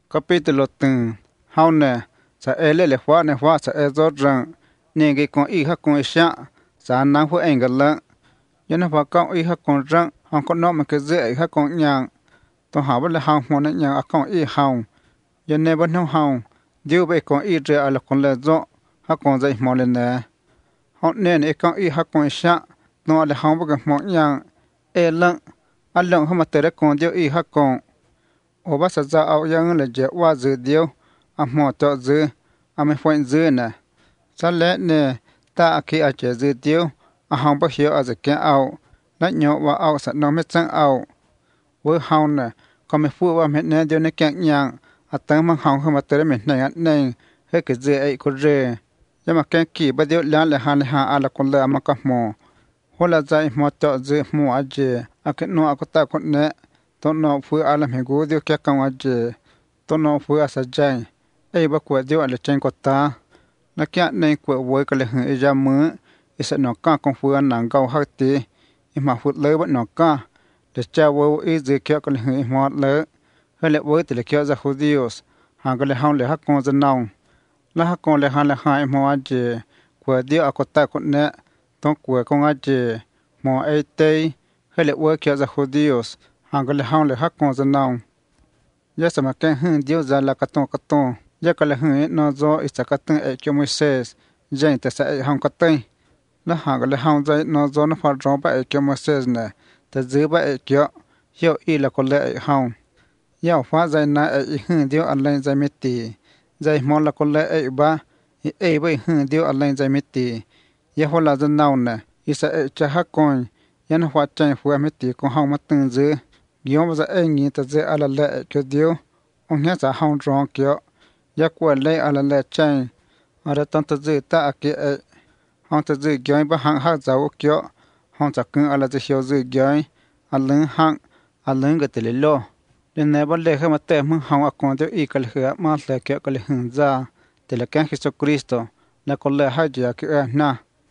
Capítulo 1. Haune, sa ele le hua ne hua sa ezo rang, nege con hija con isha, sa nang hu engala. Yana hua con hija con rang, hong con no me que ze hija con nyang. To ha le hong mo ne nyang a con i hong. Yane ban no hong, diu be con i re ala con le zo, ha con zai mo le ne. Hong ne ne con hija con isha, no le hong ba mo nyang. E lang, a lang ha ma tere con diu hija con. Ô bác sa za ao yang le je wa zu dio a mo to zu a me fuen zu na sa le ne ta a ki a je zu dio a hong ba hio a ze ke ao na nyo wa ao sa no me chang ao wo hong na ko me fu wa me ne dio ne ke nyang a tang mang hong ma tere me na ne he ke ze ai ko re ya ma ke ki ba dio la le ha a la ko le ma ka mo ho la za mo to zu mo a je a ke no a ko ta ko ne to no fu ala me go dio ke kan waje to no fu asa jai ei ba ko dio ala chen ko ta na kya ne ko wo ka le e ja mu isa no ka kon fu an nang gao ha ti i ma fu le ba no ka de cha wo e ze ke ka le e mo le he le wo te le ke za judíos ha ga le ha le ha kon za nau la ha kon le ha e mo waje ko dio akota ko ne to ko kon waje mo e te he le wo ke za judíos Angale haun le hakon za naung. Ya sama ken hun dio za la katon. Ya ka le hun no zo isa katon e kyo Moises. Jen te sa e haun katon. La hangale haun za no zo na fa dron ba e kyo Moises ne. Te zi ba e kyo. Yo i la ko le e haun. Ya fa za na e hun dio alen za meti. Za mo la ko le e ba. E ba hun dio alen za meti. Ya ho la za naung ne. Isa e cha hakon. Ya na fa chen fu meti ko haun matun zi. Giom za engi ta ze ala le ke dio on nya za haun dron kyo ya kwa le ala le chen ara tan ta ze ta ke hon ta ze gyan ba hang ha za o kyo hon ta kun ala ze hyo ze gyan alun hang alun ga te le lo le ne ba le ha ma te mu hon a kon de i ka le ha ma le ke ka le hun za te le kan Jesucristo la ko le ha ja ke na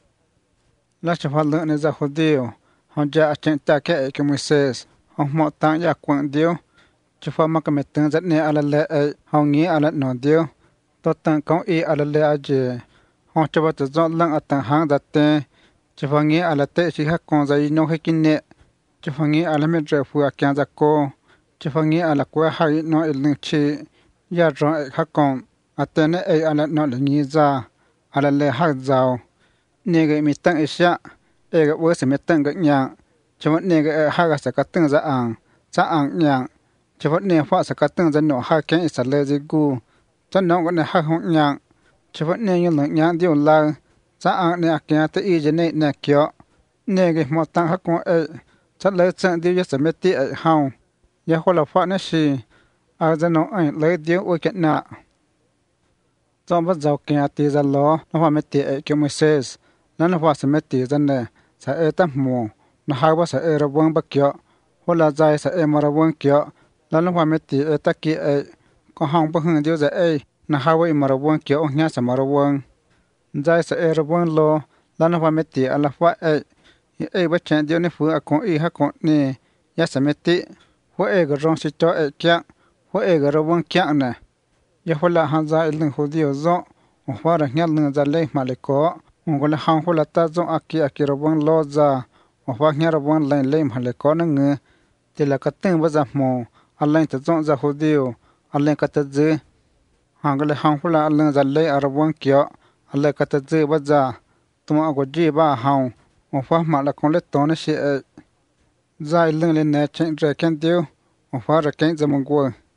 la cha fa le ne za judío hon ja a chen ta ke Moises ông mọ tang ya quang dio chu fa ma ka me tang zat ne ala le hong ngi ala no dio to tang kong e ala le a je hong cha ba zo lang atang hang da te chu fa ngi ala te chi ha kon za no he kin ne chu fa ngi ala me dre fu a kyan za ko chu fa ngi ala kwa ha no el ne chi ya ro ha kon ate ne e ala no le ngi za ala le ha zao ne ge mi tang e sha e ga wo se me tang ga nya chawat ne ga ha ga sa ka tang za ang nyang chawat ne fa sa ka tang za no ha ken isa le ji gu chan no ga ne ha hong nyang chawat ne yin lang nyang dio la za ang ne a kya te i je ne ne kyo ne ga mo tang ha ko chat le chang dio ya sa me ti hao ya ho la fa ne shi a za no le dio o ke na chom ba zau kya ti za lo no fa me ti ke Moises na fa sa me ti za ne sa ta mo na ha ba sa ra wang ba kyo hola zai sa ma ra wang kyo la la wa me ti ta ki ko hang ba hun dio za na ha wa ma ra wang kyo nya sa ma ra wang zai sa ra wang lo la na wa me ti ala fa ba chen dio ne fu a ko ha ko ni ya sa me ti ho ga rong si to kya ho ga ra wang kya na ya hola han za il hu dio zo o fa ra nya lung za le ma le ko ngo la hang hola ta zo aki ra wang lo za o fa nya ra bon lain leim hale ko na nge te la ka teng ba za mo alain ta zong za judío alain ka ta ze hang le hang fula alain za le ar bon kyo alain ka ta ze ba za tuma go ji ba hang o fa ma la kon le to na she za ileng le ne chen re ken dio o fa ra ken za mo go